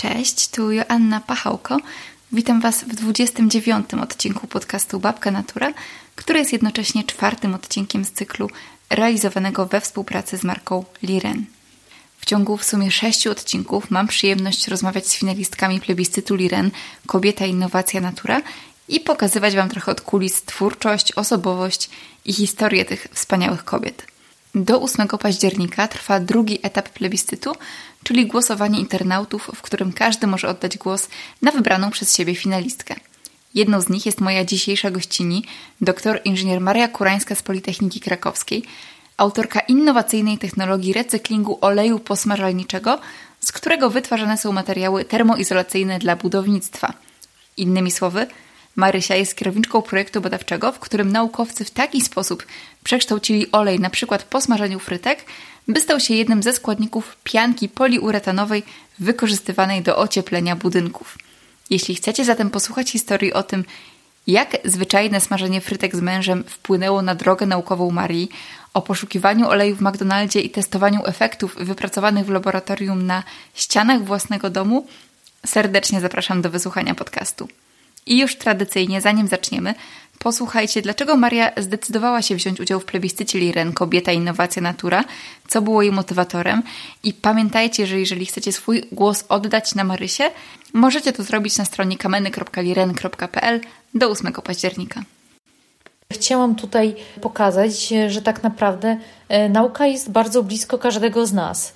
Cześć, tu Joanna Pachałko. Witam Was w 29. odcinku podcastu Babka Natura, który jest jednocześnie 4. odcinkiem z cyklu realizowanego we współpracy z marką Liren. W ciągu w sumie 6 odcinków mam przyjemność rozmawiać z finalistkami plebiscytu Liren Kobieta, Innowacja, Natura i pokazywać Wam trochę od kulis twórczość, osobowość i historię tych wspaniałych kobiet. Do 8 października trwa drugi etap plebiscytu, czyli głosowanie internautów, w którym każdy może oddać głos na wybraną przez siebie finalistkę. Jedną z nich jest moja dzisiejsza gościni, dr inżynier Maria Kurańska z Politechniki Krakowskiej, autorka innowacyjnej technologii recyklingu oleju posmażalniczego, z którego wytwarzane są materiały termoizolacyjne dla budownictwa. Innymi słowy, Marysia jest kierowniczką projektu badawczego, w którym naukowcy w taki sposób przekształcili olej np. po smażeniu frytek, by stał się jednym ze składników pianki poliuretanowej wykorzystywanej do ocieplenia budynków. Jeśli chcecie zatem posłuchać historii o tym, jak zwyczajne smażenie frytek z mężem wpłynęło na drogę naukową Marii, o poszukiwaniu oleju w McDonaldzie i testowaniu efektów wypracowanych w laboratorium na ścianach własnego domu, serdecznie zapraszam do wysłuchania podcastu. I już tradycyjnie, zanim zaczniemy, posłuchajcie, dlaczego Maria zdecydowała się wziąć udział w plebiscycie Liren Kobieta, Innowacja, Natura, co było jej motywatorem i pamiętajcie, że jeżeli chcecie swój głos oddać na Marysię, możecie to zrobić na stronie kameny.liren.pl do 8 października. Chciałam tutaj pokazać, że tak naprawdę nauka jest bardzo blisko każdego z nas,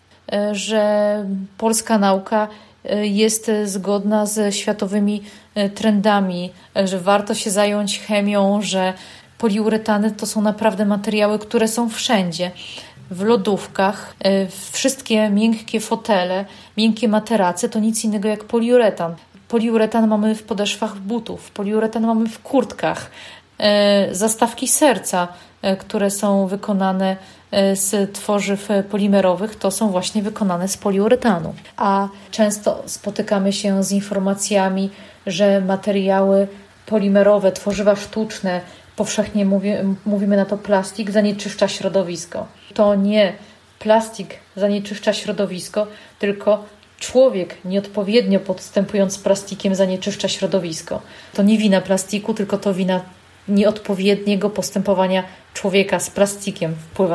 że polska nauka jest zgodna ze światowymi trendami, że warto się zająć chemią, że poliuretany to są naprawdę materiały, które są wszędzie. W lodówkach, wszystkie miękkie fotele, miękkie materace to nic innego jak poliuretan. Poliuretan mamy w podeszwach butów, poliuretan mamy w kurtkach. Zastawki serca, które są wykonane z tworzyw polimerowych, to są właśnie wykonane z poliuretanu. A często spotykamy się z informacjami, że materiały polimerowe, tworzywa sztuczne, powszechnie mówimy na to plastik, zanieczyszcza środowisko. To nie plastik zanieczyszcza środowisko, tylko człowiek nieodpowiednio postępując z plastikiem zanieczyszcza środowisko. To nie wina plastiku, tylko to wina nieodpowiedniego postępowania człowieka z plastikiem wpływa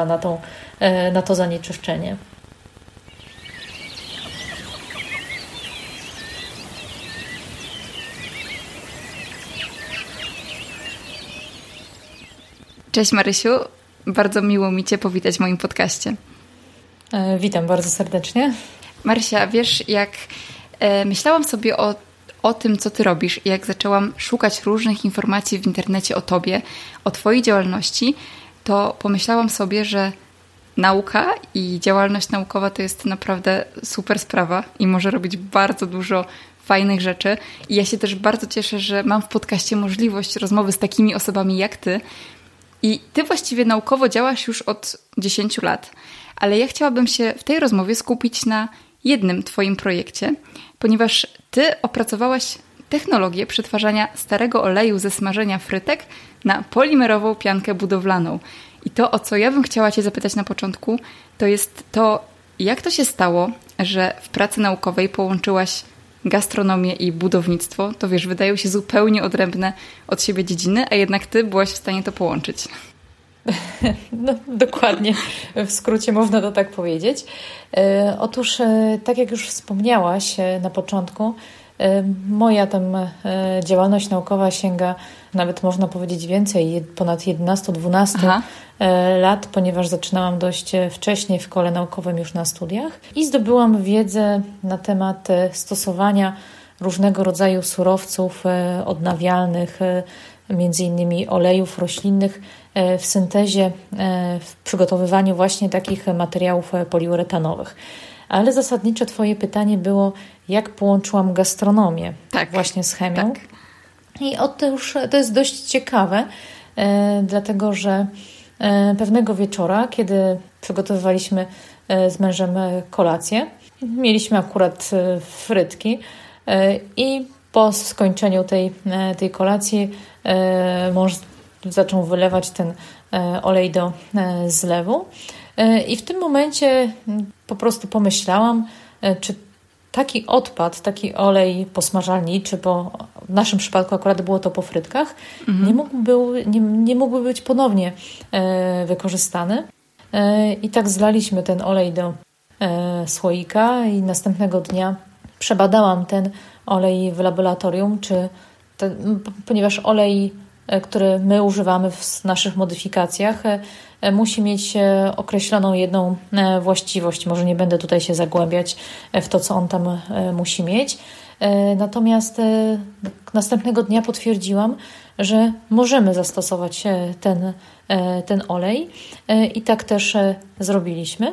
na to zanieczyszczenie. Cześć Marysiu, bardzo miło mi Cię powitać w moim podcaście. Witam bardzo serdecznie. Marysia, wiesz, jak myślałam sobie o tym, co Ty robisz i jak zaczęłam szukać różnych informacji w internecie o Tobie, o Twojej działalności, to pomyślałam sobie, że nauka i działalność naukowa to jest naprawdę super sprawa i może robić bardzo dużo fajnych rzeczy. I ja się też bardzo cieszę, że mam w podcaście możliwość rozmowy z takimi osobami jak Ty. I Ty właściwie naukowo działasz już od 10 lat, ale ja chciałabym się w tej rozmowie skupić na jednym Twoim projekcie, ponieważ Ty opracowałaś technologię przetwarzania starego oleju ze smażenia frytek na polimerową piankę budowlaną. I to, o co ja bym chciała Cię zapytać na początku, to jest to, jak to się stało, że w pracy naukowej połączyłaś gastronomię i budownictwo. To wiesz, wydają się zupełnie odrębne od siebie dziedziny, a jednak Ty byłaś w stanie to połączyć. No, dokładnie. W skrócie można to tak powiedzieć. Otóż, tak jak już wspomniałaś na początku, moja tam działalność naukowa sięga nawet można powiedzieć więcej, ponad 11-12 lat, ponieważ zaczynałam dość wcześnie w szkole naukowym już na studiach i zdobyłam wiedzę na temat stosowania różnego rodzaju surowców odnawialnych, między innymi olejów roślinnych w syntezie, w przygotowywaniu właśnie takich materiałów poliuretanowych. Ale zasadnicze Twoje pytanie było, jak połączyłam gastronomię właśnie z chemią. Tak. I to jest dość ciekawe, dlatego że pewnego wieczora, kiedy przygotowywaliśmy z mężem kolację, mieliśmy akurat frytki i po skończeniu tej kolacji mąż zaczął wylewać ten olej do zlewu i w tym momencie po prostu pomyślałam, czy taki odpad, taki olej posmażalniczy, bo w naszym przypadku akurat było to po frytkach, nie mógłby być ponownie wykorzystany. I tak zlaliśmy ten olej do słoika i następnego dnia przebadałam ten olej w laboratorium, ponieważ olej, który my używamy w naszych modyfikacjach, musi mieć określoną jedną właściwość. Może nie będę tutaj się zagłębiać w to, co on tam musi mieć. Natomiast następnego dnia potwierdziłam, że możemy zastosować ten olej i tak też zrobiliśmy.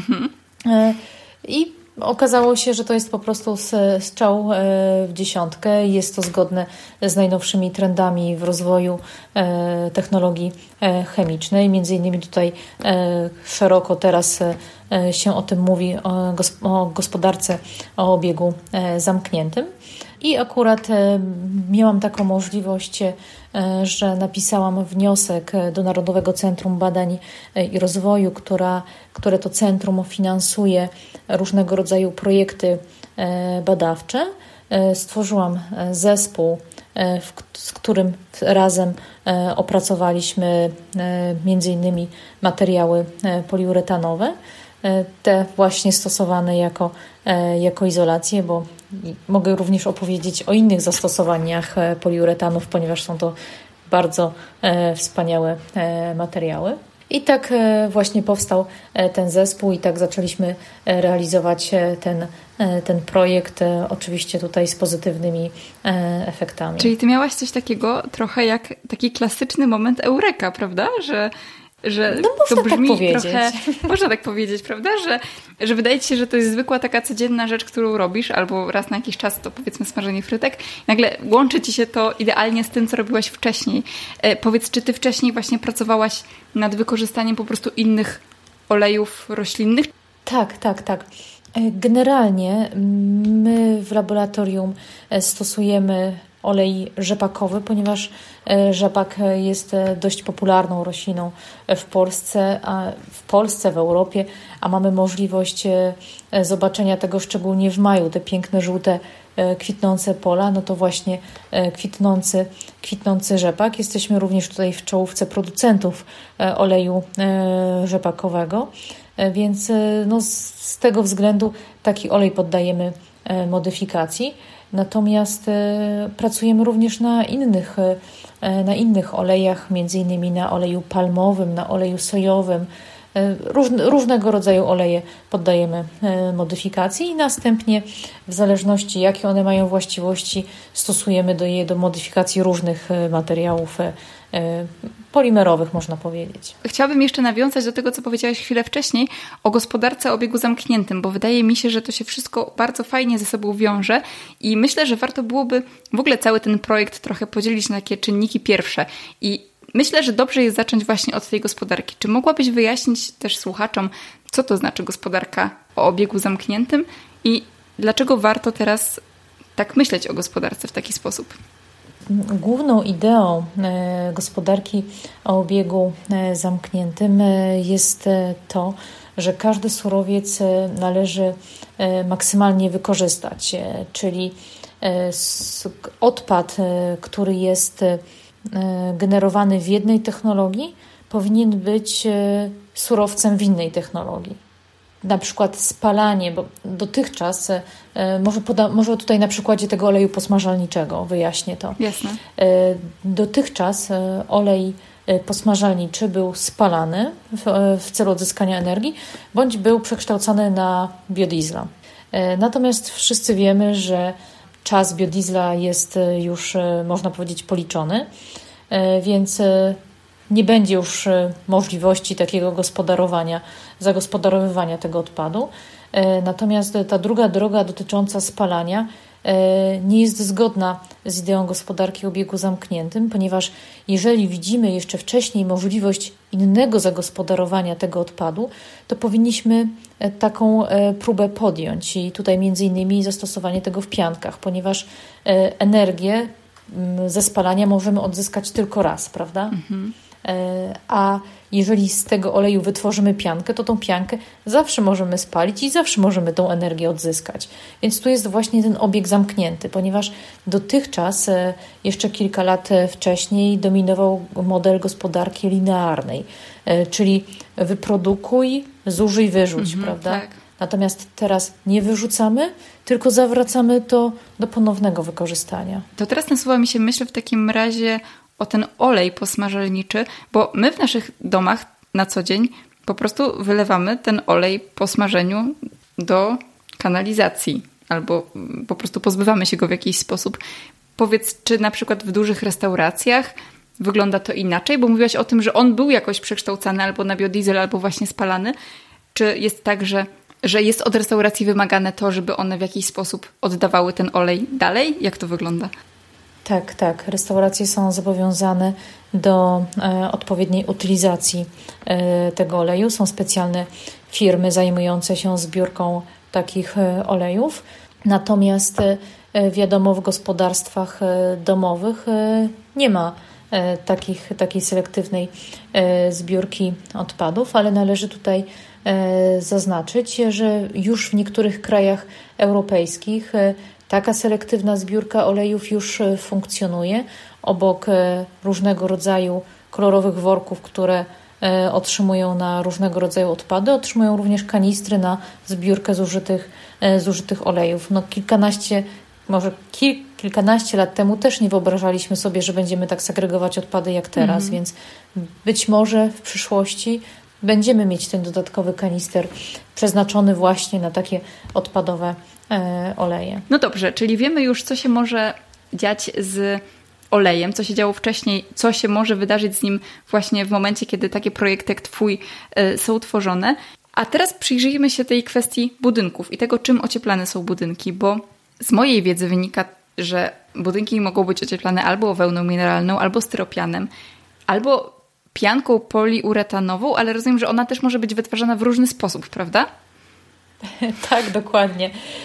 I okazało się, że to jest po prostu strzał w dziesiątkę. Jest to zgodne z najnowszymi trendami w rozwoju technologii chemicznej. Między innymi tutaj szeroko teraz się o tym mówi, o gospodarce o obiegu zamkniętym. I akurat miałam taką możliwość, że napisałam wniosek do Narodowego Centrum Badań i Rozwoju, które to centrum finansuje różnego rodzaju projekty badawcze. Stworzyłam zespół, z którym razem opracowaliśmy między innymi materiały poliuretanowe, te właśnie stosowane jako izolację, bo mogę również opowiedzieć o innych zastosowaniach poliuretanów, ponieważ są to bardzo wspaniałe materiały. I tak właśnie powstał ten zespół i tak zaczęliśmy realizować ten projekt, oczywiście tutaj z pozytywnymi efektami. Czyli ty miałaś coś takiego trochę jak taki klasyczny moment eureka, prawda? Że no to brzmi tak powiedzieć. trochę, można tak powiedzieć, prawda? Że wydaje ci się, że to jest zwykła taka codzienna rzecz, którą robisz, albo raz na jakiś czas to powiedzmy smażenie frytek. Nagle łączy ci się to idealnie z tym, co robiłaś wcześniej. Powiedz, czy ty wcześniej właśnie pracowałaś nad wykorzystaniem po prostu innych olejów roślinnych? Tak. Generalnie my w laboratorium stosujemy olej rzepakowy, ponieważ rzepak jest dość popularną rośliną w Polsce, w Europie, a mamy możliwość zobaczenia tego szczególnie w maju, te piękne, żółte, kwitnące pola, no to właśnie kwitnący rzepak. Jesteśmy również tutaj w czołówce producentów oleju rzepakowego, więc no, z tego względu taki olej poddajemy modyfikacji. Natomiast pracujemy również na innych olejach, między innymi na oleju palmowym, na oleju sojowym. Różnego rodzaju oleje poddajemy modyfikacji i następnie w zależności jakie one mają właściwości stosujemy do modyfikacji różnych materiałów polimerowych, można powiedzieć. Chciałabym jeszcze nawiązać do tego, co powiedziałaś chwilę wcześniej o gospodarce o obiegu zamkniętym, bo wydaje mi się, że to się wszystko bardzo fajnie ze sobą wiąże i myślę, że warto byłoby w ogóle cały ten projekt trochę podzielić na takie czynniki pierwsze i myślę, że dobrze jest zacząć właśnie od tej gospodarki. Czy mogłabyś wyjaśnić też słuchaczom, co to znaczy gospodarka o obiegu zamkniętym i dlaczego warto teraz tak myśleć o gospodarce w taki sposób? Główną ideą gospodarki o obiegu zamkniętym jest to, że każdy surowiec należy maksymalnie wykorzystać, czyli odpad, który jest generowany w jednej technologii, powinien być surowcem w innej technologii. Na przykład spalanie, bo dotychczas, może tutaj na przykładzie tego oleju posmażalniczego wyjaśnię to. Jasne. Dotychczas olej posmażalniczy był spalany w celu odzyskania energii, bądź był przekształcany na biodiesla. Natomiast wszyscy wiemy, że czas biodiesla jest już, można powiedzieć, policzony, więc nie będzie już możliwości takiego zagospodarowywania tego odpadu. Natomiast ta druga droga dotycząca spalania nie jest zgodna z ideą gospodarki o obiegu zamkniętym, ponieważ jeżeli widzimy jeszcze wcześniej możliwość innego zagospodarowania tego odpadu, to powinniśmy taką próbę podjąć i tutaj między innymi zastosowanie tego w piankach, ponieważ energię ze spalania możemy odzyskać tylko raz, prawda? Mhm. A jeżeli z tego oleju wytworzymy piankę, to tą piankę zawsze możemy spalić i zawsze możemy tą energię odzyskać. Więc tu jest właśnie ten obieg zamknięty, ponieważ dotychczas, jeszcze kilka lat wcześniej, dominował model gospodarki linearnej, czyli wyprodukuj, zużyj, wyrzuć, prawda? Tak. Natomiast teraz nie wyrzucamy, tylko zawracamy to do ponownego wykorzystania. To teraz nasuwa mi się myśl w takim razie o ten olej posmażalniczy, bo my w naszych domach na co dzień po prostu wylewamy ten olej po smażeniu do kanalizacji albo po prostu pozbywamy się go w jakiś sposób. Powiedz, czy na przykład w dużych restauracjach wygląda to inaczej? Bo mówiłaś o tym, że on był jakoś przekształcany albo na biodiesel, albo właśnie spalany. Czy jest tak, że jest od restauracji wymagane to, żeby one w jakiś sposób oddawały ten olej dalej? Jak to wygląda? Tak. Restauracje są zobowiązane do odpowiedniej utylizacji tego oleju. Są specjalne firmy zajmujące się zbiórką takich olejów. Natomiast wiadomo, w gospodarstwach domowych nie ma takiej selektywnej zbiórki odpadów, ale należy tutaj zaznaczyć, że już w niektórych krajach europejskich taka selektywna zbiórka olejów już funkcjonuje. Obok różnego rodzaju kolorowych worków, które otrzymują na różnego rodzaju odpady, otrzymują również kanistry na zbiórkę zużytych olejów. Kilkanaście lat temu też nie wyobrażaliśmy sobie, że będziemy tak segregować odpady jak teraz, więc być może w przyszłości będziemy mieć ten dodatkowy kanister przeznaczony właśnie na takie odpadowe oleje. No dobrze, czyli wiemy już, co się może dziać z olejem, co się działo wcześniej, co się może wydarzyć z nim właśnie w momencie, kiedy takie projekty jak Twój są tworzone. A teraz przyjrzyjmy się tej kwestii budynków i tego, czym ocieplane są budynki, bo z mojej wiedzy wynika, że budynki mogą być ocieplane albo wełną mineralną, albo styropianem, albo pianką poliuretanową, ale rozumiem, że ona też może być wytwarzana w różny sposób, prawda? Tak, dokładnie.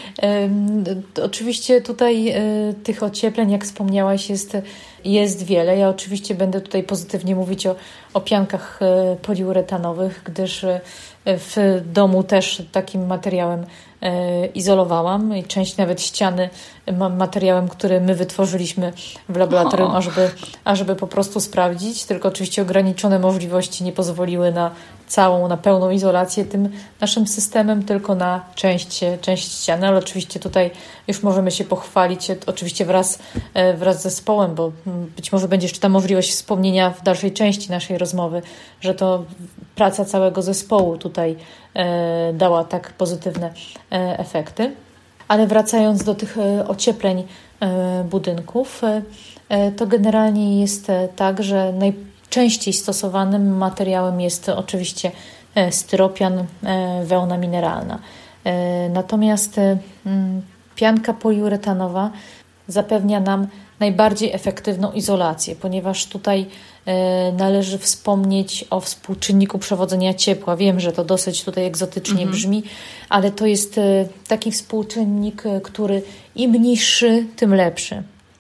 Oczywiście tutaj tych ociepleń, jak wspomniałaś, jest wiele. Ja oczywiście będę tutaj pozytywnie mówić o piankach poliuretanowych, gdyż w domu też takim materiałem izolowałam i część nawet ściany mam materiałem, który my wytworzyliśmy w laboratorium, ażeby po prostu sprawdzić, tylko oczywiście ograniczone możliwości nie pozwoliły na pełną izolację tym naszym systemem, tylko na część ściany, ale oczywiście tutaj już możemy się pochwalić, oczywiście wraz z zespołem, bo być może będzie jeszcze ta możliwość wspomnienia w dalszej części naszej rozmowy, że to praca całego zespołu tutaj dała tak pozytywne efekty. Ale wracając do tych ociepleń budynków, to generalnie jest tak, że najczęściej stosowanym materiałem jest oczywiście styropian, wełna mineralna. Natomiast pianka poliuretanowa zapewnia nam najbardziej efektywną izolację, ponieważ tutaj należy wspomnieć o współczynniku przewodzenia ciepła. Wiem, że to dosyć tutaj egzotycznie brzmi, ale to jest taki współczynnik, który im niższy, tym lepszy.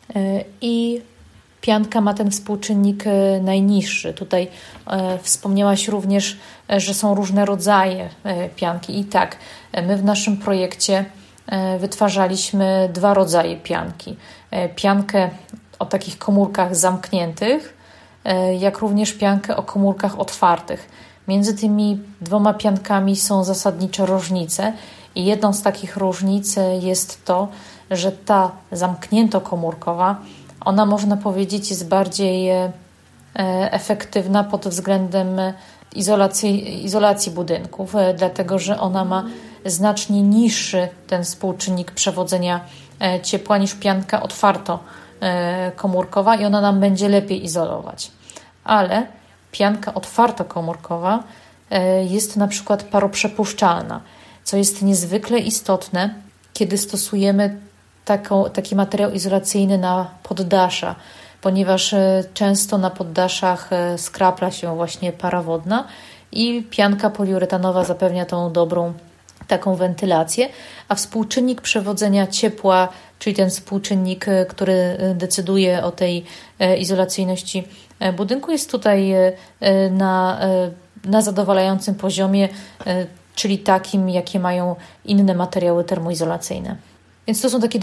I pianka ma ten współczynnik najniższy. Tutaj wspomniałaś również, że są różne rodzaje pianki. I tak, my w naszym projekcie wytwarzaliśmy 2 rodzaje pianki. Piankę o takich komórkach zamkniętych, jak również piankę o komórkach otwartych. Między tymi 2 piankami są zasadnicze różnice i jedną z takich różnic jest to, że ta zamkniętokomórkowa, ona można powiedzieć jest bardziej efektywna pod względem izolacji budynków, dlatego że ona ma znacznie niższy ten współczynnik przewodzenia ciepła niż pianka otwartokomórkowa i ona nam będzie lepiej izolować. Ale pianka otwartokomórkowa jest na przykład paroprzepuszczalna, co jest niezwykle istotne, kiedy stosujemy taki materiał izolacyjny na poddasza, ponieważ często na poddaszach skrapla się właśnie para wodna i pianka poliuretanowa zapewnia tą dobrą taką wentylację, a współczynnik przewodzenia ciepła czyli ten współczynnik, który decyduje o tej izolacyjności budynku, jest tutaj na zadowalającym poziomie, czyli takim, jakie mają inne materiały termoizolacyjne. Więc to są takie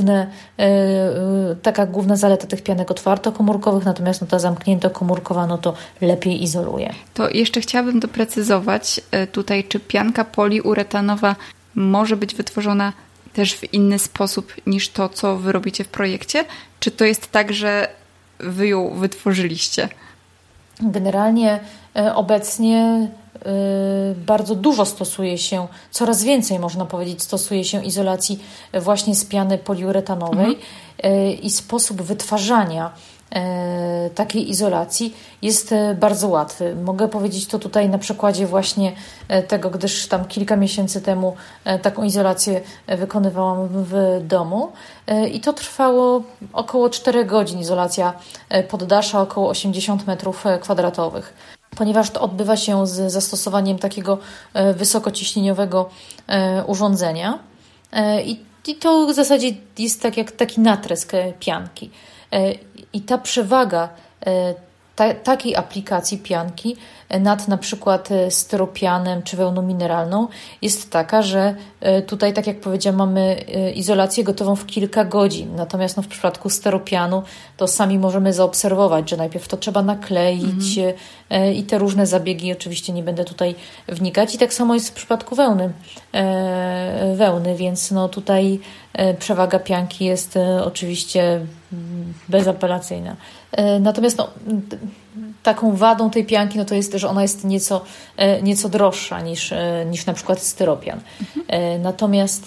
taka główna zaleta tych pianek otwartokomórkowych, natomiast ta zamkniętokomórkowa to lepiej izoluje. To jeszcze chciałabym doprecyzować tutaj, czy pianka poliuretanowa może być wytworzona też w inny sposób niż to, co wy robicie w projekcie? Czy to jest tak, że wy ją wytworzyliście? Generalnie obecnie bardzo dużo stosuje się, coraz więcej można powiedzieć, stosuje się izolacji właśnie z piany poliuretanowej i sposób wytwarzania takiej izolacji jest bardzo łatwy. Mogę powiedzieć to tutaj na przykładzie właśnie tego, gdyż tam kilka miesięcy temu taką izolację wykonywałam w domu i to trwało około 4 godzin, izolacja poddasza, około 80 metrów kwadratowych. Ponieważ to odbywa się z zastosowaniem takiego wysokociśnieniowego urządzenia i to w zasadzie jest tak jak taki natrysk pianki. I ta przewaga takiej aplikacji pianki nad na przykład styropianem czy wełną mineralną jest taka, że tutaj, tak jak powiedziałam, mamy izolację gotową w kilka godzin. Natomiast w przypadku styropianu to sami możemy zaobserwować, że najpierw to trzeba nakleić i te różne zabiegi, oczywiście nie będę tutaj wnikać. I tak samo jest w przypadku wełny, więc tutaj przewaga pianki jest oczywiście bezapelacyjna. Natomiast taką wadą tej pianki to jest, że ona jest nieco droższa niż na przykład styropian. Natomiast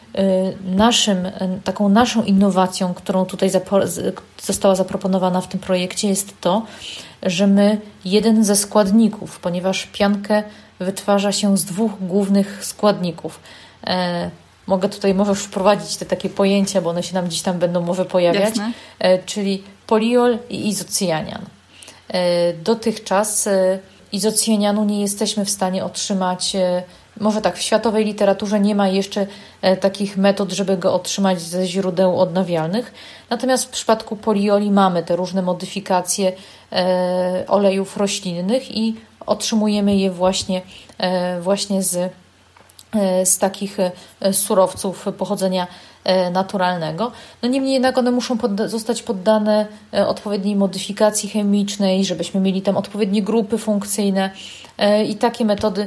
taką naszą innowacją, którą tutaj została zaproponowana w tym projekcie, jest to, że my jeden ze składników, ponieważ piankę wytwarza się z 2 głównych składników. Mogę tutaj może już wprowadzić te takie pojęcia, bo one się nam gdzieś tam będą może pojawiać, czyli poliol i izocyanian. Dotychczas izocyanianu nie jesteśmy w stanie otrzymać, może tak, w światowej literaturze nie ma jeszcze takich metod, żeby go otrzymać ze źródeł odnawialnych. Natomiast w przypadku polioli mamy te różne modyfikacje olejów roślinnych i otrzymujemy je właśnie z takich surowców pochodzenia naturalnego. Niemniej jednak one muszą zostać poddane odpowiedniej modyfikacji chemicznej, żebyśmy mieli tam odpowiednie grupy funkcyjne i takie metody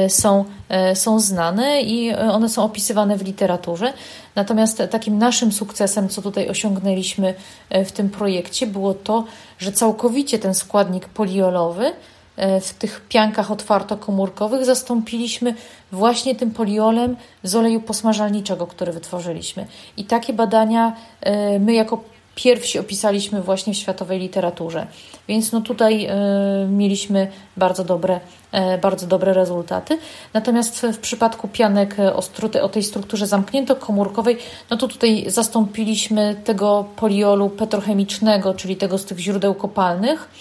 są znane i one są opisywane w literaturze. Natomiast takim naszym sukcesem, co tutaj osiągnęliśmy w tym projekcie, było to, że całkowicie ten składnik poliolowy w tych piankach otwartokomórkowych zastąpiliśmy właśnie tym poliolem z oleju posmażalniczego, który wytworzyliśmy. I takie badania my jako pierwsi opisaliśmy właśnie w światowej literaturze. Więc tutaj mieliśmy bardzo dobre rezultaty. Natomiast w przypadku pianek o tej strukturze zamkniętokomórkowej, to tutaj zastąpiliśmy tego poliolu petrochemicznego, czyli tego z tych źródeł kopalnych,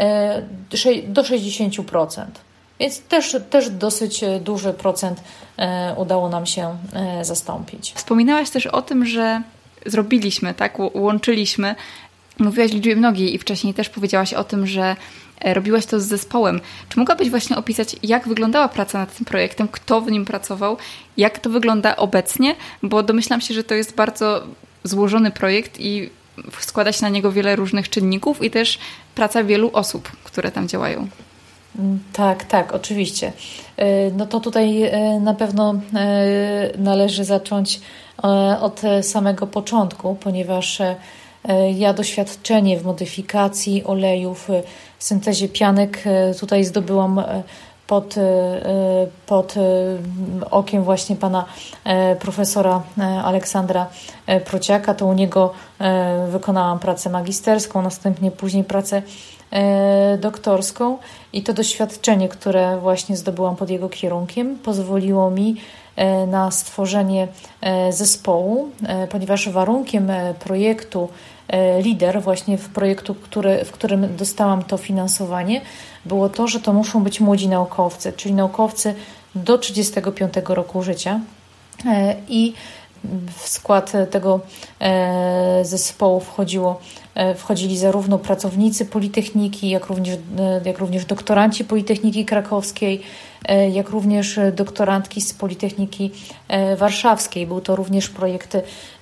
do 60%. Więc też dosyć duży procent udało nam się zastąpić. Wspominałaś też o tym, że zrobiliśmy, tak? Łączyliśmy. Mówiłaś liczbie mnogiej i wcześniej też powiedziałaś o tym, że robiłaś to z zespołem. Czy mogłabyś właśnie opisać, jak wyglądała praca nad tym projektem, kto w nim pracował, jak to wygląda obecnie? Bo domyślam się, że to jest bardzo złożony projekt i składa się na niego wiele różnych czynników i też praca wielu osób, które tam działają. Tak, oczywiście. To tutaj na pewno należy zacząć od samego początku, ponieważ ja doświadczenie w modyfikacji olejów, w syntezie pianek tutaj zdobyłam pod okiem właśnie pana profesora Aleksandra Prociaka. To u niego wykonałam pracę magisterską, następnie później pracę doktorską i to doświadczenie, które właśnie zdobyłam pod jego kierunkiem, pozwoliło mi na stworzenie zespołu, ponieważ warunkiem projektu LIDER, właśnie w projektu, w którym dostałam to finansowanie, było to, że to muszą być młodzi naukowcy, czyli naukowcy do 35 roku życia i w skład tego zespołu wchodzili zarówno pracownicy Politechniki, jak również doktoranci Politechniki Krakowskiej, jak również doktorantki z Politechniki Warszawskiej. Był to również projekt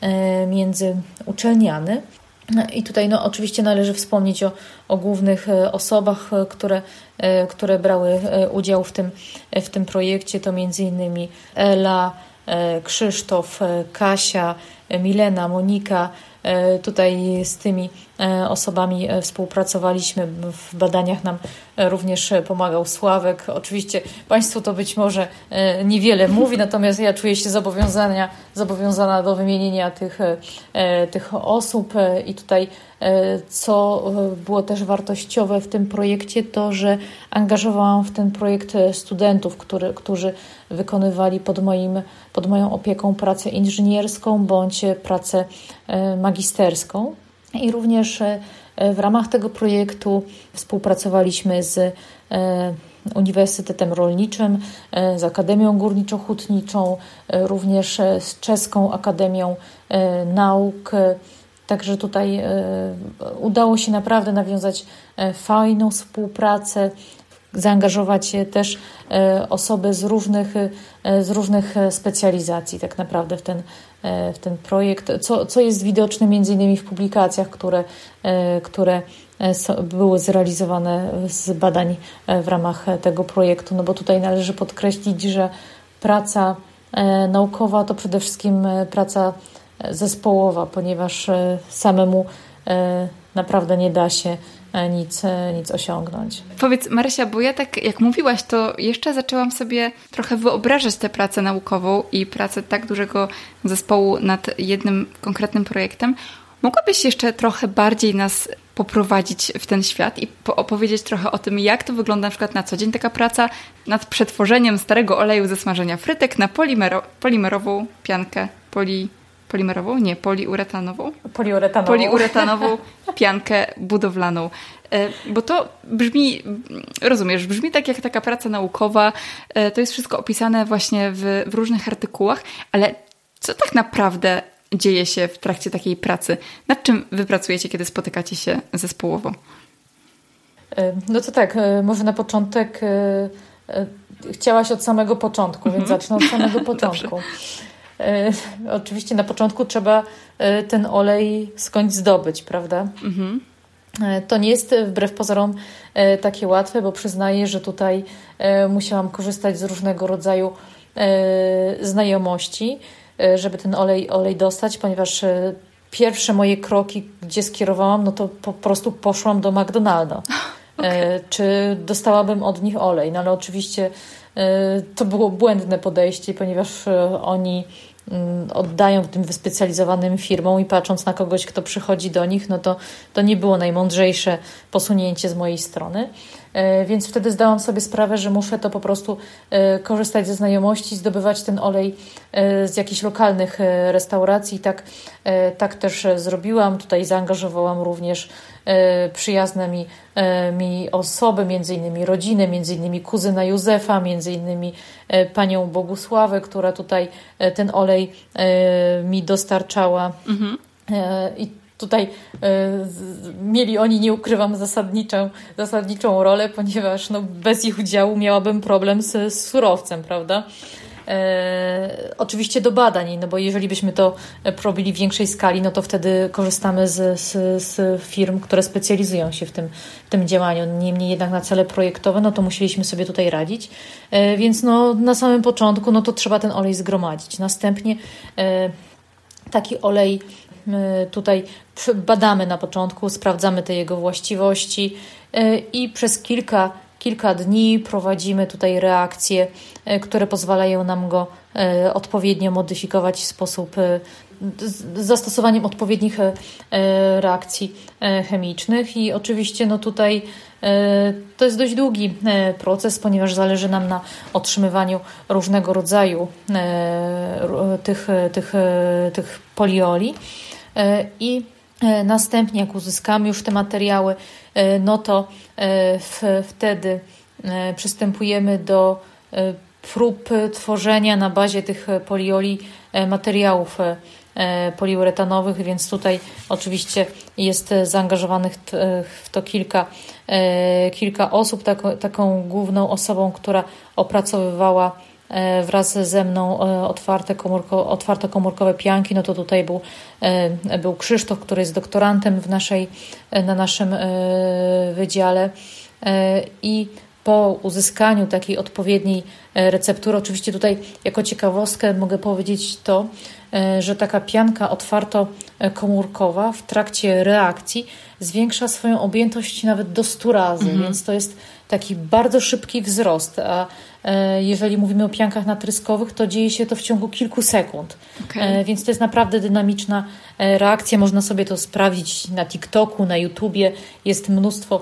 międzyuczelniany. I tutaj oczywiście należy wspomnieć o głównych osobach, które brały udział w tym projekcie. To m.in. Ela, Krzysztof, Kasia, Milena, Monika. Tutaj z tymi osobami współpracowaliśmy. W badaniach nam również pomagał Sławek. Oczywiście Państwu to być może niewiele mówi, natomiast ja czuję się zobowiązana do wymienienia tych osób. I tutaj co było też wartościowe w tym projekcie, to że angażowałam w ten projekt studentów, którzy wykonywali pod moją opieką pracę inżynierską bądź pracę magisterską. I również w ramach tego projektu współpracowaliśmy z Uniwersytetem Rolniczym, z Akademią Górniczo-Hutniczą, również z Czeską Akademią Nauk. Także tutaj udało się naprawdę nawiązać fajną współpracę, zaangażować też osoby z różnych specjalizacji tak naprawdę w ten projekt, co jest widoczne między innymi w publikacjach, które były zrealizowane z badań w ramach tego projektu. No bo tutaj należy podkreślić, że praca naukowa to przede wszystkim praca zespołowa, ponieważ samemu naprawdę nie da się nic osiągnąć. Powiedz, Marysia, bo ja tak jak mówiłaś, to jeszcze zaczęłam sobie trochę wyobrażać tę pracę naukową i pracę tak dużego zespołu nad jednym konkretnym projektem. Mogłabyś jeszcze trochę bardziej nas poprowadzić w ten świat i opowiedzieć trochę o tym, jak to wygląda na przykład na co dzień taka praca nad przetworzeniem starego oleju ze smażenia frytek na polimerową piankę polimerową? Nie, poliuretanową piankę budowlaną. Bo to brzmi, rozumiesz, brzmi tak jak taka praca naukowa, to jest wszystko opisane właśnie w różnych artykułach, ale co tak naprawdę dzieje się w trakcie takiej pracy? Nad czym wy pracujecie, kiedy spotykacie się zespołowo? No to tak, może na początek chciałaś od samego początku, więc zacznę od samego początku. Oczywiście na początku trzeba ten olej skądś zdobyć, prawda? Mhm. To nie jest wbrew pozorom takie łatwe, bo przyznaję, że tutaj musiałam korzystać z różnego rodzaju znajomości, żeby ten olej dostać, ponieważ pierwsze moje kroki, gdzie skierowałam, no to po prostu poszłam do McDonalda. Okay. Czy dostałabym od nich olej? No ale oczywiście to było błędne podejście, ponieważ oni oddają tym wyspecjalizowanym firmom i patrząc na kogoś, kto przychodzi do nich, no to nie było najmądrzejsze posunięcie z mojej strony. Więc wtedy zdałam sobie sprawę, że muszę to po prostu korzystać ze znajomości, zdobywać ten olej z jakichś lokalnych restauracji. Tak też zrobiłam. Tutaj zaangażowałam również przyjazne mi osoby, między innymi rodzinę, między innymi kuzyna Józefa, między innymi panią Bogusławę, która tutaj ten olej mi dostarczała. Mhm. I tutaj mieli oni, nie ukrywam, zasadniczą rolę, ponieważ bez ich udziału miałabym problem z surowcem, prawda? Oczywiście do badań, bo jeżeli byśmy to robili w większej skali, no to wtedy korzystamy z firm, które specjalizują się w tym działaniu. Niemniej jednak na cele projektowe, no to musieliśmy sobie tutaj radzić. Więc na samym początku, to trzeba ten olej zgromadzić. Następnie taki olej tutaj badamy na początku, sprawdzamy te jego właściwości i przez kilka dni prowadzimy tutaj reakcje, które pozwalają nam go odpowiednio modyfikować w sposób z zastosowaniem odpowiednich reakcji chemicznych i oczywiście tutaj to jest dość długi proces, ponieważ zależy nam na otrzymywaniu różnego rodzaju tych polioli i następnie jak uzyskamy już te materiały, no to wtedy przystępujemy do prób tworzenia na bazie tych polioli materiałów poliuretanowych, więc tutaj oczywiście jest zaangażowanych w to kilka osób. Taką główną osobą, która opracowywała wraz ze mną otwartokomórkowe pianki, no to tutaj był Krzysztof, który jest doktorantem na naszym wydziale i po uzyskaniu takiej odpowiedniej receptury, oczywiście tutaj jako ciekawostkę mogę powiedzieć to, że taka pianka otwartokomórkowa w trakcie reakcji zwiększa swoją objętość nawet do 100 razy, więc to jest taki bardzo szybki wzrost, a jeżeli mówimy o piankach natryskowych, to dzieje się to w ciągu kilku sekund. Okay. Więc to jest naprawdę dynamiczna reakcja. Można sobie to sprawdzić na TikToku, na YouTubie. Jest mnóstwo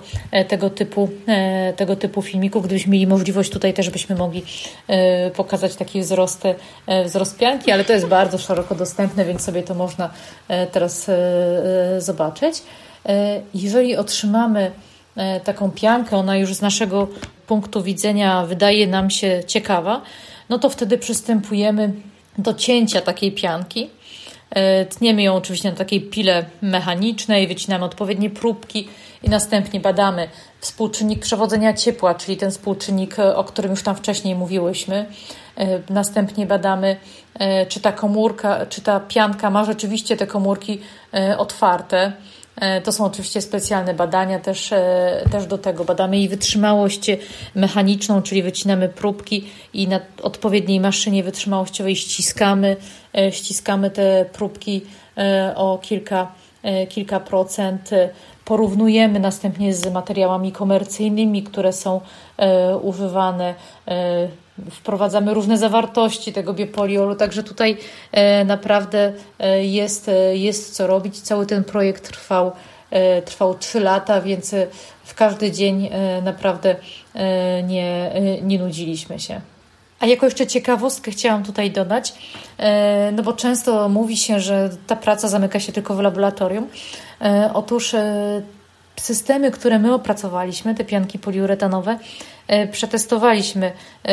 tego typu filmików. Gdybyśmy mieli możliwość, tutaj też byśmy mogli pokazać taki wzrost pianki, ale to jest bardzo szeroko dostępne, więc sobie to można teraz zobaczyć. Jeżeli otrzymamy taką piankę, ona już z naszego punktu widzenia wydaje nam się ciekawa, no to wtedy przystępujemy do cięcia takiej pianki. Tniemy ją oczywiście na takiej pile mechanicznej, wycinamy odpowiednie próbki i następnie badamy współczynnik przewodzenia ciepła, czyli ten współczynnik, o którym już tam wcześniej mówiłyśmy. Następnie badamy, czy ta pianka ma rzeczywiście te komórki otwarte. To są oczywiście specjalne badania, też do tego badamy jej wytrzymałość mechaniczną, czyli wycinamy próbki i na odpowiedniej maszynie wytrzymałościowej ściskamy te próbki o kilka procent. Porównujemy następnie z materiałami komercyjnymi, które są używane. Wprowadzamy różne zawartości tego biopoliolu, także tutaj naprawdę jest co robić. Cały ten projekt trwał 3 lata, więc w każdy dzień naprawdę nie nudziliśmy się. A jako jeszcze ciekawostkę chciałam tutaj dodać, no bo często mówi się, że ta praca zamyka się tylko w laboratorium. Otóż systemy, które my opracowaliśmy, te pianki poliuretanowe, przetestowaliśmy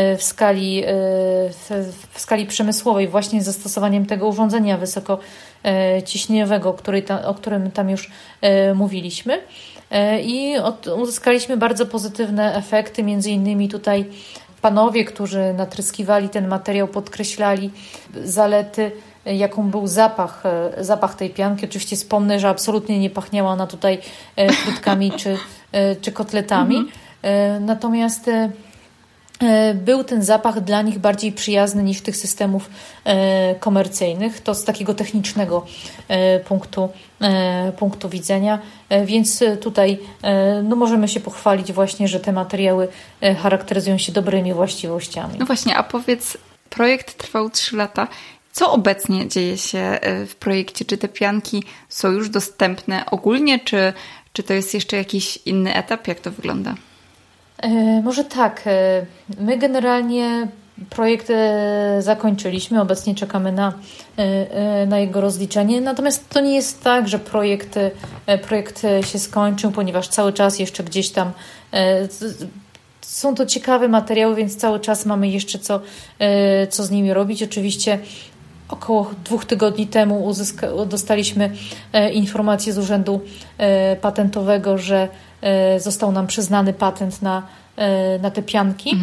w skali przemysłowej właśnie z zastosowaniem tego urządzenia wysokociśnieniowego, o którym tam już mówiliśmy. I uzyskaliśmy bardzo pozytywne efekty, między innymi tutaj panowie, którzy natryskiwali ten materiał, podkreślali zalety, jaką był zapach tej pianki. Oczywiście wspomnę, że absolutnie nie pachniała ona tutaj frytkami czy kotletami. Natomiast był ten zapach dla nich bardziej przyjazny niż tych systemów komercyjnych. To z takiego technicznego punktu widzenia. Więc tutaj możemy się pochwalić właśnie, że te materiały charakteryzują się dobrymi właściwościami. No właśnie, a powiedz, projekt trwał 3 lata. Co obecnie dzieje się w projekcie? Czy te pianki są już dostępne ogólnie, czy to jest jeszcze jakiś inny etap? Jak to wygląda? Może tak. My generalnie projekt zakończyliśmy. Obecnie czekamy na jego rozliczenie. Natomiast to nie jest tak, że projekt się skończył, ponieważ cały czas jeszcze gdzieś tam są to ciekawe materiały, więc cały czas mamy jeszcze co z nimi robić. Oczywiście około 2 tygodni temu dostaliśmy informację z Urzędu Patentowego, że został nam przyznany patent na te pianki.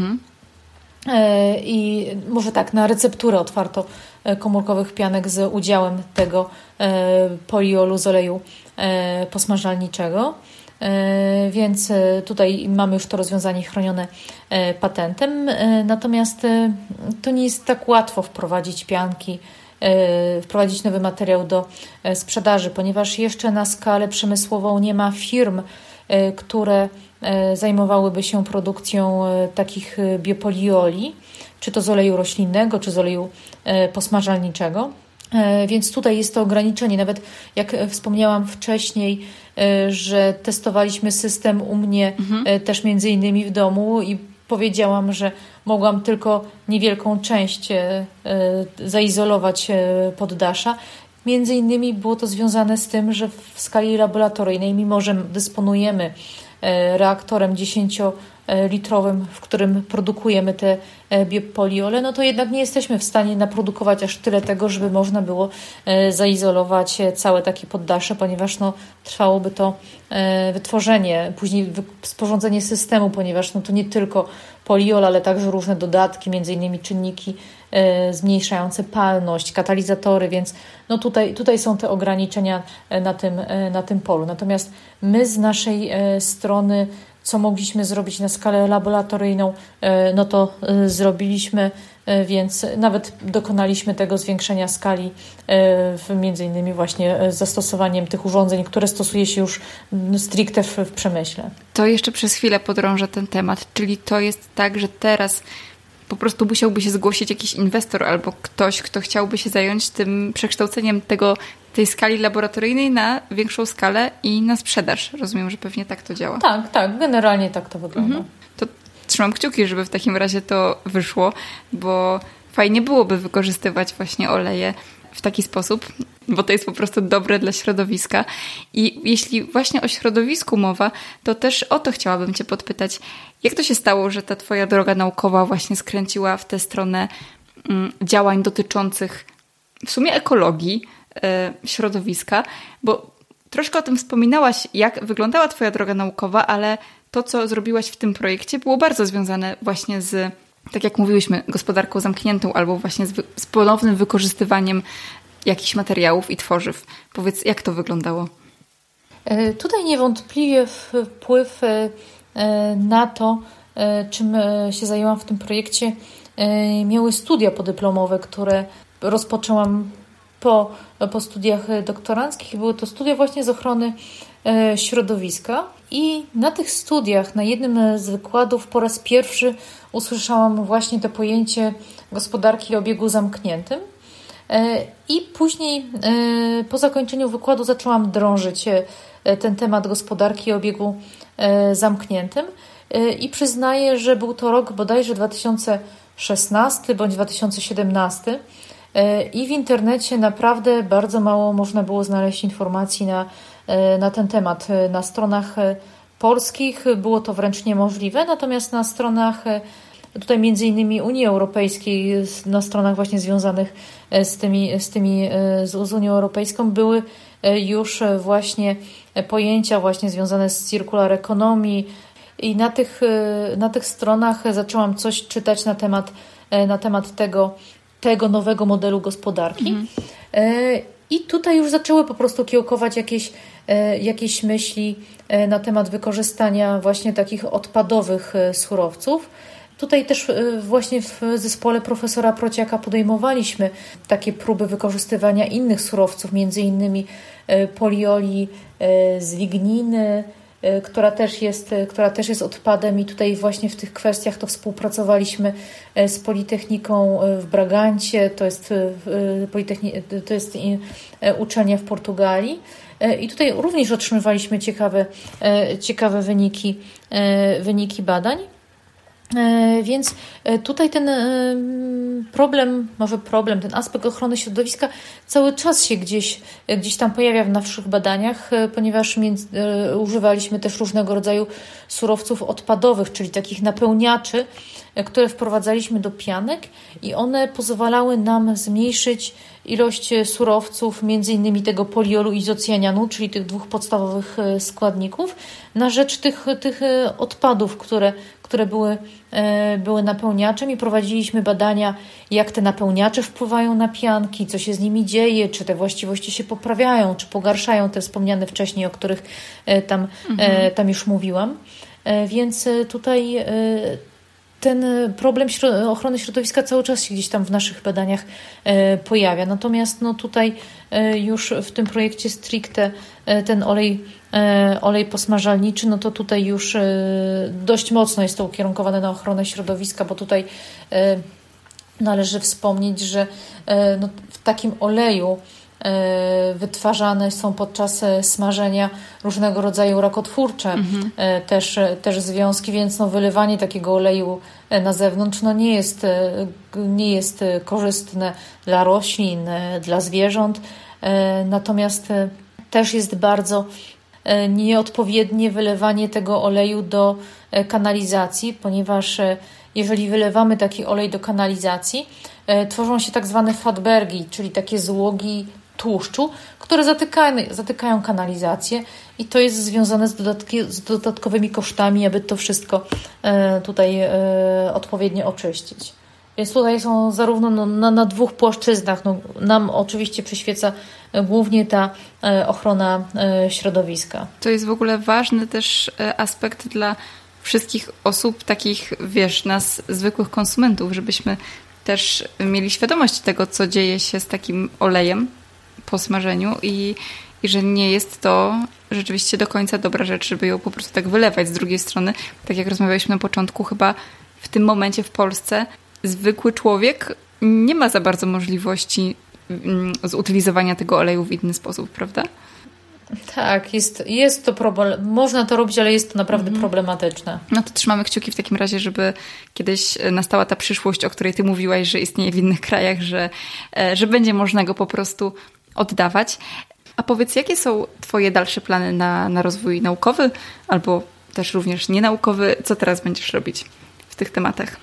I może tak, na recepturę otwartokomórkowych pianek z udziałem tego poliolu z oleju posmażalniczego. Więc tutaj mamy już to rozwiązanie chronione patentem. Natomiast to nie jest tak łatwo wprowadzić nowy materiał do sprzedaży, ponieważ jeszcze na skalę przemysłową nie ma firm, które zajmowałyby się produkcją takich biopolioli, czy to z oleju roślinnego, czy z oleju posmażalniczego. Więc tutaj jest to ograniczenie. Nawet jak wspomniałam wcześniej, że testowaliśmy system u mnie też między innymi w domu i powiedziałam, że mogłam tylko niewielką część zaizolować poddasza. Między innymi było to związane z tym, że w skali laboratoryjnej, mimo że dysponujemy reaktorem litrowym, w którym produkujemy te biopoliole, no to jednak nie jesteśmy w stanie naprodukować aż tyle tego, żeby można było zaizolować całe takie poddasze, ponieważ trwałoby to wytworzenie, później sporządzenie systemu, ponieważ to nie tylko poliol, ale także różne dodatki, między innymi czynniki zmniejszające palność, katalizatory, więc tutaj są te ograniczenia na tym polu. Natomiast my z naszej strony, co mogliśmy zrobić na skalę laboratoryjną, to zrobiliśmy, więc nawet dokonaliśmy tego zwiększenia skali między innymi właśnie zastosowaniem tych urządzeń, które stosuje się już stricte w przemyśle. To jeszcze przez chwilę podrążę ten temat, czyli to jest tak, że teraz po prostu musiałby się zgłosić jakiś inwestor albo ktoś, kto chciałby się zająć tym przekształceniem tej skali laboratoryjnej na większą skalę i na sprzedaż. Rozumiem, że pewnie tak to działa. Tak, generalnie tak to wygląda. To trzymam kciuki, żeby w takim razie to wyszło, bo fajnie byłoby wykorzystywać właśnie oleje w taki sposób, bo to jest po prostu dobre dla środowiska. I jeśli właśnie o środowisku mowa, to też o to chciałabym Cię podpytać. Jak to się stało, że ta Twoja droga naukowa właśnie skręciła w tę stronę działań dotyczących w sumie ekologii, środowiska? Bo troszkę o tym wspominałaś, jak wyglądała Twoja droga naukowa, ale to, co zrobiłaś w tym projekcie, było bardzo związane właśnie z, tak jak mówiłyśmy, gospodarką zamkniętą albo właśnie z ponownym wykorzystywaniem jakichś materiałów i tworzyw. Powiedz, jak to wyglądało? Tutaj niewątpliwie wpływ na to, czym się zajęłam w tym projekcie, miały studia podyplomowe, które rozpoczęłam po studiach doktoranckich. Były to studia właśnie z ochrony środowiska i na tych studiach, na jednym z wykładów po raz pierwszy usłyszałam właśnie to pojęcie gospodarki o obiegu zamkniętym i później po zakończeniu wykładu zaczęłam drążyć ten temat gospodarki o obiegu zamkniętym i przyznaję, że był to rok bodajże 2016 bądź 2017 i w internecie naprawdę bardzo mało można było znaleźć informacji na ten temat. Na stronach polskich było to wręcz niemożliwe, natomiast na stronach tutaj między innymi Unii Europejskiej, na stronach właśnie związanych z Unią Europejską były już właśnie pojęcia właśnie związane z circular economy i na tych stronach zaczęłam coś czytać na temat tego nowego modelu gospodarki. I tutaj już zaczęły po prostu kiełkować jakieś myśli na temat wykorzystania właśnie takich odpadowych surowców. Tutaj też właśnie w zespole profesora Prociaka podejmowaliśmy takie próby wykorzystywania innych surowców, między innymi polioli z ligniny, która też jest odpadem i tutaj właśnie w tych kwestiach to współpracowaliśmy z Politechniką w Bragancie, to jest uczelnia w Portugalii i tutaj również otrzymywaliśmy ciekawe wyniki badań. Więc tutaj ten ten aspekt ochrony środowiska cały czas się gdzieś tam pojawia w naszych badaniach, ponieważ używaliśmy też różnego rodzaju surowców odpadowych, czyli takich napełniaczy, które wprowadzaliśmy do pianek i one pozwalały nam zmniejszyć ilość surowców, między innymi tego poliolu izocjanianu, czyli tych dwóch podstawowych składników, na rzecz tych odpadów, które były napełniaczem i prowadziliśmy badania, jak te napełniacze wpływają na pianki, co się z nimi dzieje, czy te właściwości się poprawiają, czy pogarszają te wspomniane wcześniej, o których tam już mówiłam. Więc tutaj ten problem ochrony środowiska cały czas się gdzieś tam w naszych badaniach pojawia. Natomiast tutaj już w tym projekcie stricte ten olej posmażalniczy, to tutaj już dość mocno jest to ukierunkowane na ochronę środowiska, bo tutaj należy wspomnieć, że w takim oleju wytwarzane są podczas smażenia różnego rodzaju rakotwórcze też związki, więc wylewanie takiego oleju na zewnątrz nie jest korzystne dla roślin, dla zwierząt, natomiast też jest bardzo nieodpowiednie wylewanie tego oleju do kanalizacji, ponieważ jeżeli wylewamy taki olej do kanalizacji, tworzą się tak zwane fatbergi, czyli takie złogi tłuszczu, które zatykają kanalizację i to jest związane z dodatkowymi kosztami, aby to wszystko tutaj odpowiednio oczyścić. Więc tutaj są zarówno na dwóch płaszczyznach. Nam oczywiście przyświeca głównie ta ochrona środowiska. To jest w ogóle ważny też aspekt dla wszystkich osób, takich, nas, zwykłych konsumentów, żebyśmy też mieli świadomość tego, co dzieje się z takim olejem po smażeniu i że nie jest to rzeczywiście do końca dobra rzecz, żeby ją po prostu tak wylewać. Z drugiej strony, tak jak rozmawialiśmy na początku, chyba w tym momencie w Polsce zwykły człowiek nie ma za bardzo możliwości zutylizowania tego oleju w inny sposób, prawda? Tak, jest to problem. Można to robić, ale jest to naprawdę problematyczne. No to trzymamy kciuki w takim razie, żeby kiedyś nastała ta przyszłość, o której ty mówiłaś, że istnieje w innych krajach, że będzie można go po prostu oddawać. A powiedz, jakie są twoje dalsze plany na rozwój naukowy albo też również nienaukowy? Co teraz będziesz robić w tych tematach?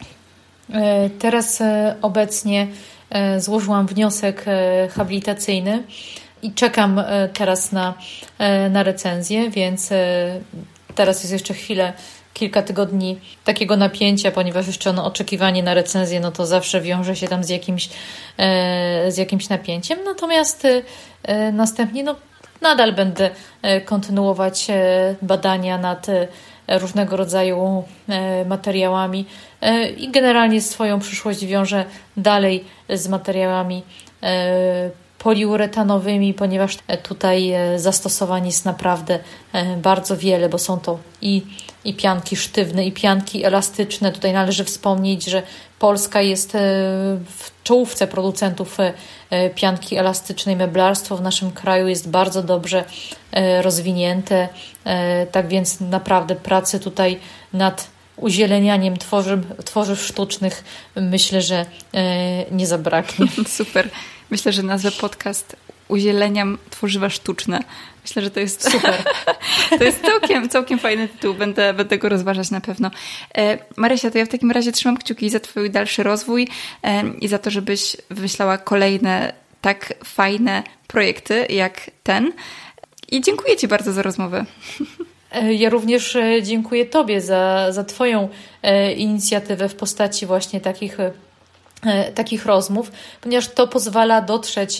Teraz obecnie złożyłam wniosek habilitacyjny i czekam teraz na recenzję, więc teraz jest jeszcze kilka tygodni takiego napięcia, ponieważ jeszcze oczekiwanie na recenzję, no to zawsze wiąże się tam z jakimś napięciem. Natomiast następnie nadal będę kontynuować badania nad różnego rodzaju materiałami i generalnie swoją przyszłość wiążę dalej z materiałami poliuretanowymi, ponieważ tutaj zastosowań jest naprawdę bardzo wiele, bo są to i pianki sztywne, i pianki elastyczne. Tutaj należy wspomnieć, że Polska jest w czołówce producentów pianki elastycznej. Meblarstwo w naszym kraju jest bardzo dobrze rozwinięte, tak więc naprawdę pracy tutaj nad uzielenianiem tworzyw sztucznych myślę, że nie zabraknie. Super. Myślę, że nazwę podcast Uzieleniam tworzywa sztuczne. Myślę, że to jest super. To jest całkiem fajny tytuł. Będę go rozważać na pewno. Marysia, to ja w takim razie trzymam kciuki za twój dalszy rozwój i za to, żebyś wymyślała kolejne tak fajne projekty jak ten. I dziękuję ci bardzo za rozmowę. Ja również dziękuję tobie za twoją inicjatywę w postaci właśnie takich rozmów, ponieważ to pozwala dotrzeć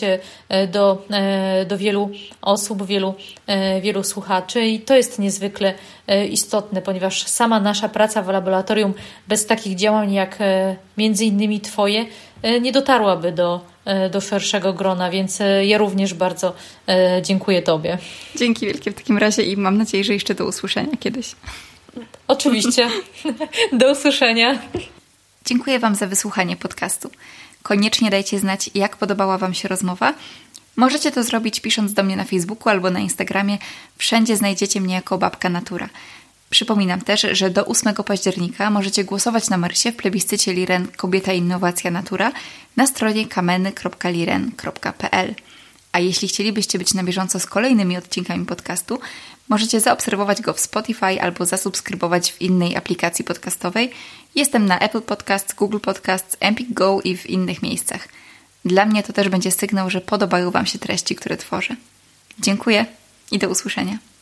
do wielu osób, wielu słuchaczy i to jest niezwykle istotne, ponieważ sama nasza praca w laboratorium bez takich działań jak między innymi twoje nie dotarłaby do szerszego grona, więc ja również bardzo dziękuję tobie. Dzięki wielkie w takim razie i mam nadzieję, że jeszcze do usłyszenia kiedyś. Oczywiście. Do usłyszenia. Dziękuję wam za wysłuchanie podcastu. Koniecznie dajcie znać, jak podobała wam się rozmowa. Możecie to zrobić pisząc do mnie na Facebooku albo na Instagramie. Wszędzie znajdziecie mnie jako Babka Natura. Przypominam też, że do 8 października możecie głosować na Marysię w plebiscycie Liren Kobieta, Innowacja, Natura na stronie kameny.liren.pl. A jeśli chcielibyście być na bieżąco z kolejnymi odcinkami podcastu, możecie zaobserwować go w Spotify albo zasubskrybować w innej aplikacji podcastowej. Jestem na Apple Podcasts, Google Podcasts, Empik Go i w innych miejscach. Dla mnie to też będzie sygnał, że podobają wam się treści, które tworzę. Dziękuję i do usłyszenia.